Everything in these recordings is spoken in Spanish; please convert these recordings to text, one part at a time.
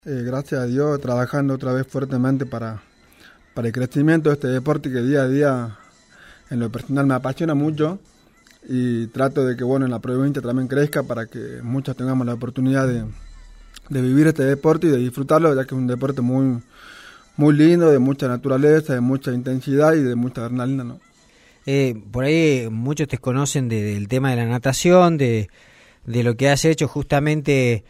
Gracias a Dios, trabajando otra vez fuertemente para el crecimiento de este deporte que día a día en lo personal me apasiona mucho y trato de que en la provincia también crezca para que muchos tengamos la oportunidad de vivir este deporte y de disfrutarlo, ya que es un deporte muy, muy lindo, de mucha naturaleza, de mucha intensidad y de mucha adrenalina, ¿no? Por ahí muchos te conocen del tema de la natación, de lo que has hecho justamente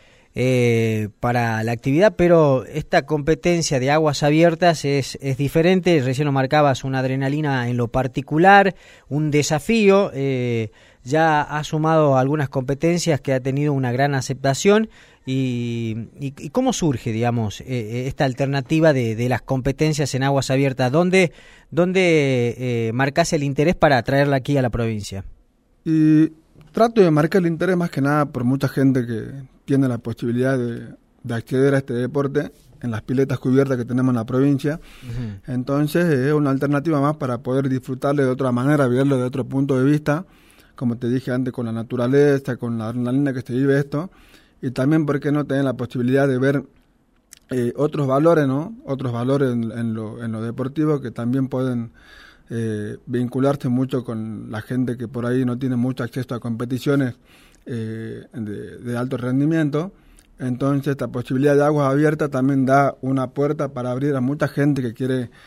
para la actividad, pero esta competencia de aguas abiertas es diferente. Recién lo marcabas, una adrenalina en lo particular, un desafío. Ya ha sumado algunas competencias que ha tenido una gran aceptación. ¿Y cómo surge, digamos, esta alternativa de las competencias en aguas abiertas? ¿Dónde marcás el interés para traerla aquí a la provincia? Y trato de marcar el interés más que nada por mucha gente que tiene la posibilidad de acceder a este deporte en las piletas cubiertas que tenemos en la provincia. Uh-huh. Entonces es una alternativa más para poder disfrutarle de otra manera, verlo de otro punto de vista, como te dije antes, con la naturaleza, con la adrenalina que se vive esto, y también porque no tener la posibilidad de ver otros valores, ¿no? Otros valores en lo deportivo que también pueden vincularse mucho con la gente que por ahí no tiene mucho acceso a competiciones de alto rendimiento. Entonces esta posibilidad de aguas abiertas también da una puerta para abrir a mucha gente que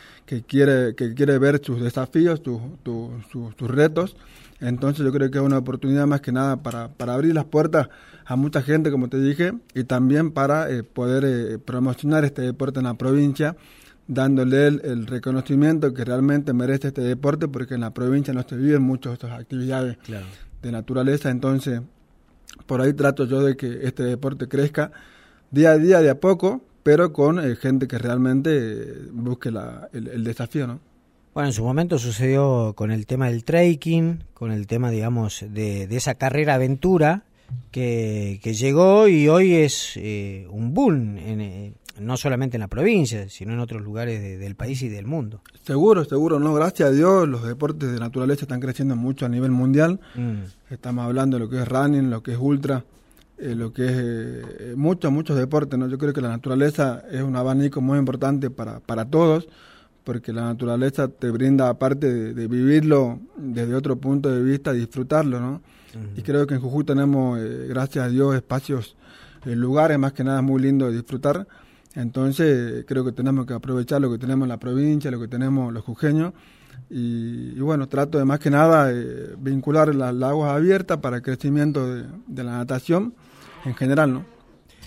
quiere ver sus desafíos, sus retos. Entonces yo creo que es una oportunidad más que nada para abrir las puertas a mucha gente, como te dije, y también para poder promocionar este deporte en la provincia, dándole el reconocimiento que realmente merece este deporte, porque en la provincia no se viven muchas de estas actividades de naturaleza. Entonces por ahí trato yo de que este deporte crezca día a día, de a poco, pero con gente que realmente busque el desafío, ¿no? Bueno, en su momento sucedió con el tema del trekking, con el tema, digamos, de esa carrera aventura que llegó y hoy es un boom, no solamente en la provincia, sino en otros lugares del país y del mundo. Seguro, no, gracias a Dios los deportes de naturaleza están creciendo mucho a nivel mundial. Estamos hablando de lo que es running, lo que es ultra, lo que es muchos deportes, ¿no? Yo creo que la naturaleza es un abanico muy importante para todos, porque la naturaleza te brinda, aparte de vivirlo desde otro punto de vista, disfrutarlo, ¿no? Uh-huh. Y creo que en Jujuy tenemos, gracias a Dios, espacios, lugares más que nada muy lindos de disfrutar. Entonces creo que tenemos que aprovechar lo que tenemos en la provincia, lo que tenemos los jujeños, y bueno, trato de más que nada vincular las aguas abiertas para el crecimiento de la natación en general, ¿no?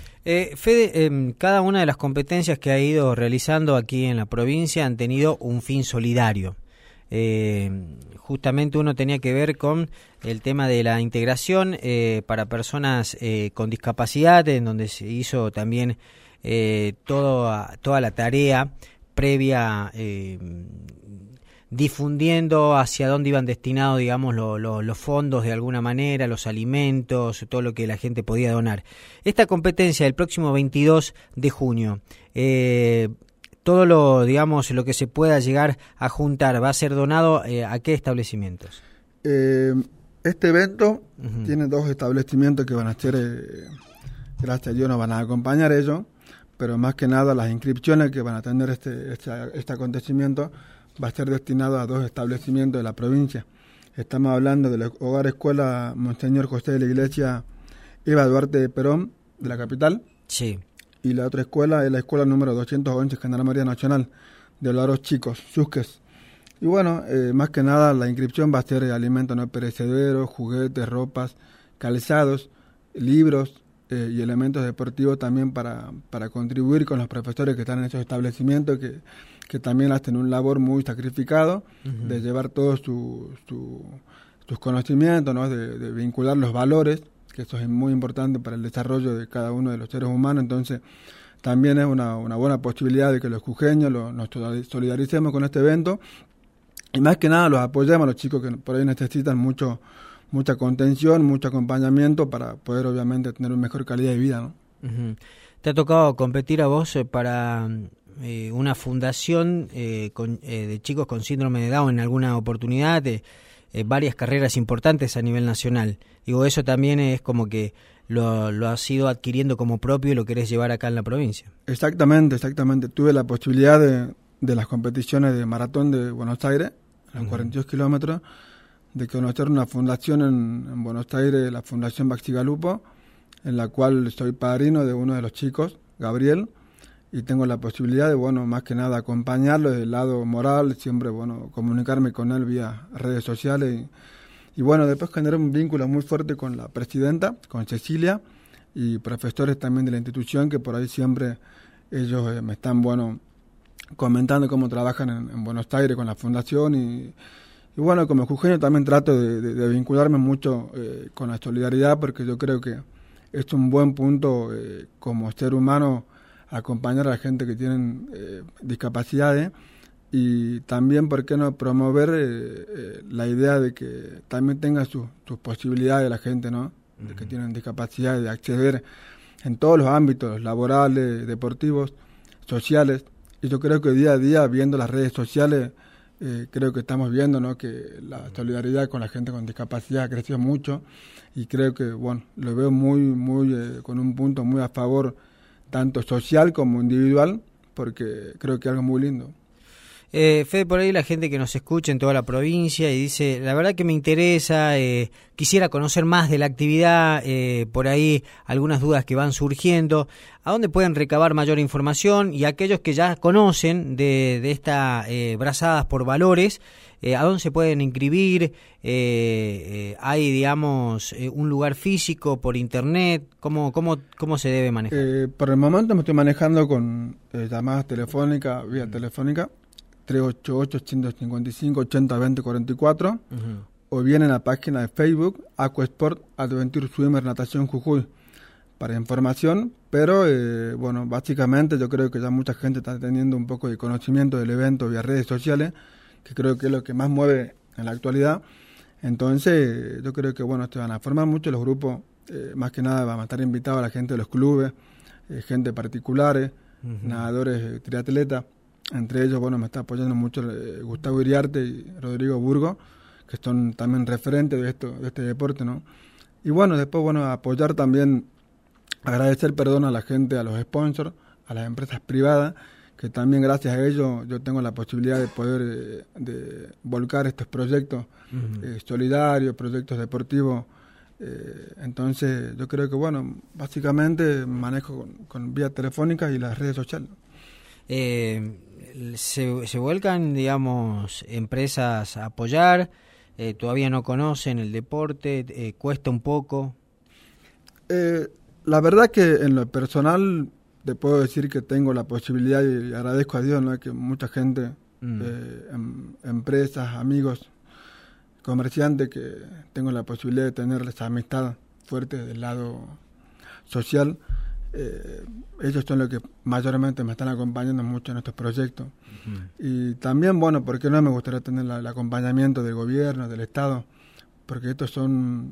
Fede, cada una de las competencias que ha ido realizando aquí en la provincia han tenido un fin solidario. Justamente uno tenía que ver con el tema de la integración para personas con discapacidad, en donde se hizo también toda la tarea previa, difundiendo hacia dónde iban destinados, digamos, los fondos de alguna manera, los alimentos, todo lo que la gente podía donar. Esta competencia del próximo 22 de junio, todo lo que se pueda llegar a juntar, ¿va a ser donado a qué establecimientos? Este evento tiene dos establecimientos que van a ser, gracias a Dios nos van a acompañar ellos, pero más que nada las inscripciones que van a tener este acontecimiento va a ser destinado a dos establecimientos de la provincia. Estamos hablando del Hogar Escuela Monseñor José de la Iglesia Eva Duarte de Perón, de la capital. Sí. Y la otra escuela es la escuela número 211, Gendarmería Nacional, de los Chicos, Susques. Y bueno, más que nada la inscripción va a ser alimentos no perecederos, juguetes, ropas, calzados, libros y elementos deportivos también para contribuir con los profesores que están en esos establecimientos que también hacen un labor muy sacrificado de llevar todos sus conocimientos, ¿no? de vincular los valores, que eso es muy importante para el desarrollo de cada uno de los seres humanos. Entonces también es una buena posibilidad de que los jujeños nos solidaricemos con este evento y más que nada los apoyemos a los chicos que por ahí necesitan mucha contención, mucho acompañamiento para poder obviamente tener una mejor calidad de vida, ¿no? Uh-huh. ¿Te ha tocado competir a vos para una fundación de chicos con síndrome de Down en alguna oportunidad? Varias carreras importantes a nivel nacional. Digo, eso también es como que lo has ido adquiriendo como propio y lo querés llevar acá en la provincia. Exactamente. Tuve la posibilidad de las competiciones de maratón de Buenos Aires, a los 42 kilómetros, de conocer una fundación en Buenos Aires, la Fundación Baxigalupo, en la cual soy padrino de uno de los chicos, Gabriel, y tengo la posibilidad de, más que nada acompañarlo desde el lado moral, siempre, comunicarme con él vía redes sociales y después generé un vínculo muy fuerte con la presidenta, con Cecilia, y profesores también de la institución, que por ahí siempre ellos me están, comentando cómo trabajan en Buenos Aires con la fundación y como jujeño también trato de vincularme mucho con la solidaridad, porque yo creo que es un buen punto como ser humano acompañar a la gente que tienen discapacidades y también, ¿por qué no?, promover la idea de que también tenga sus posibilidades la gente, ¿no?, de que tienen discapacidad, de acceder en todos los ámbitos, laborales, deportivos, sociales. Y yo creo que día a día, viendo las redes sociales, creo que estamos viendo, ¿no?, que la solidaridad con la gente con discapacidad ha crecido mucho y creo que, lo veo muy con un punto muy a favor, tanto social como individual, porque creo que es algo muy lindo. Fede, por ahí la gente que nos escucha en toda la provincia y dice, la verdad que me interesa, quisiera conocer más de la actividad, por ahí algunas dudas que van surgiendo, ¿a dónde pueden recabar mayor información? Y aquellos que ya conocen de esta Brazadas por Valores, ¿a dónde se pueden inscribir? ¿Hay, digamos, un lugar físico por internet? ¿Cómo se debe manejar? Por el momento me estoy manejando con llamadas telefónicas, vía telefónica, 388-155-80-20-44, o bien en la página de Facebook, Aquasport Adventure Swimmer Natación Jujuy, para información, pero básicamente yo creo que ya mucha gente está teniendo un poco de conocimiento del evento vía redes sociales, que creo que es lo que más mueve en la actualidad. Entonces yo creo que se van a formar mucho los grupos, más que nada van a estar invitados a la gente de los clubes, gente particulares, nadadores, triatletas. Entre ellos, me está apoyando mucho Gustavo Iriarte y Rodrigo Burgo, que son también referentes de este deporte, ¿no? Y después, apoyar también, agradecer, a la gente, a los sponsors, a las empresas privadas, que también gracias a ellos yo tengo la posibilidad de poder de volcar estos proyectos solidarios, proyectos deportivos. Entonces, yo creo que, básicamente manejo con vía telefónica y las redes sociales. Se vuelcan, digamos, empresas a apoyar, todavía no conocen el deporte, cuesta un poco. La verdad que en lo personal te puedo decir que tengo la posibilidad y agradezco a Dios, ¿no?, que mucha gente, empresas, amigos, comerciantes, que tengo la posibilidad de tener esa amistad fuerte del lado social. Ellos son los que mayormente me están acompañando mucho en estos proyectos. Y también, ¿por qué no me gustaría tener el acompañamiento del gobierno, del Estado? Porque estos son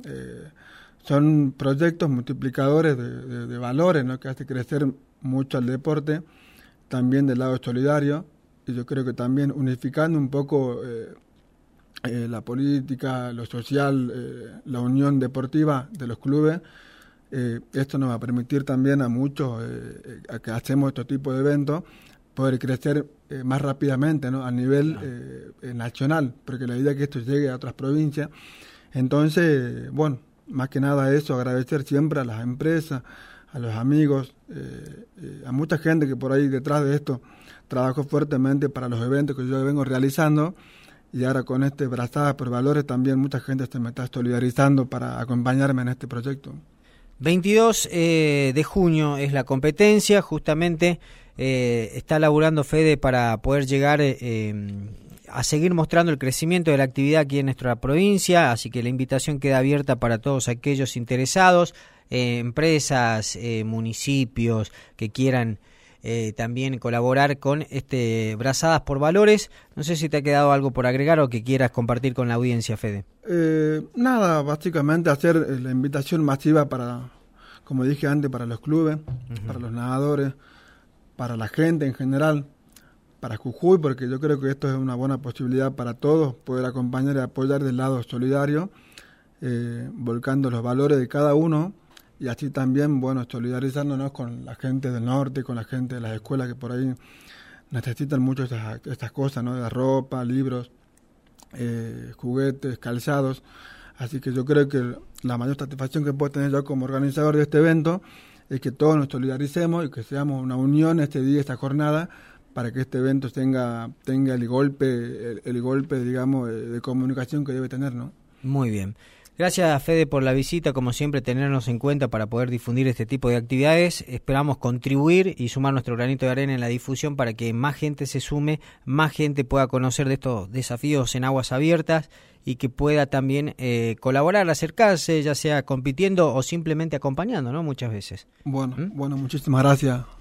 proyectos multiplicadores de valores, ¿no?, que hace crecer mucho al deporte, también del lado solidario, y yo creo que también unificando un poco la política, lo social, la unión deportiva de los clubes. Esto nos va a permitir también a muchos a que hacemos este tipo de eventos poder crecer más rápidamente, ¿no?, a nivel nacional, porque la idea es que esto llegue a otras provincias. Entonces, más que nada eso, agradecer siempre a las empresas, a los amigos, a mucha gente que por ahí detrás de esto trabajó fuertemente para los eventos que yo vengo realizando, y ahora con Brazadas por Valores también mucha gente se me está solidarizando para acompañarme en este proyecto. 22 de junio es la competencia, justamente está laburando Fede para poder llegar a seguir mostrando el crecimiento de la actividad aquí en nuestra provincia, así que la invitación queda abierta para todos aquellos interesados, empresas, municipios que quieran también colaborar con Brazadas por Valores. No sé si te ha quedado algo por agregar o que quieras compartir con la audiencia, Fede. Nada, básicamente hacer la invitación masiva para, como dije antes, para los clubes, para los nadadores, para la gente en general, para Jujuy, porque yo creo que esto es una buena posibilidad para todos, poder acompañar y apoyar del lado solidario, volcando los valores de cada uno y así también, bueno, solidarizándonos con la gente del norte, con la gente de las escuelas que por ahí necesitan mucho estas cosas, ¿no? De ropa, libros, juguetes, calzados. Así que yo creo que la mayor satisfacción que puedo tener yo como organizador de este evento es que todos nos solidaricemos y que seamos una unión este día, esta jornada, para que este evento tenga el golpe, digamos, de comunicación que debe tener, ¿no? Muy bien. Gracias, Fede, por la visita, como siempre, tenernos en cuenta para poder difundir este tipo de actividades. Esperamos contribuir y sumar nuestro granito de arena en la difusión para que más gente se sume, más gente pueda conocer de estos desafíos en aguas abiertas y que pueda también colaborar, acercarse, ya sea compitiendo o simplemente acompañando, ¿no? Muchas veces. Bueno, muchísimas gracias.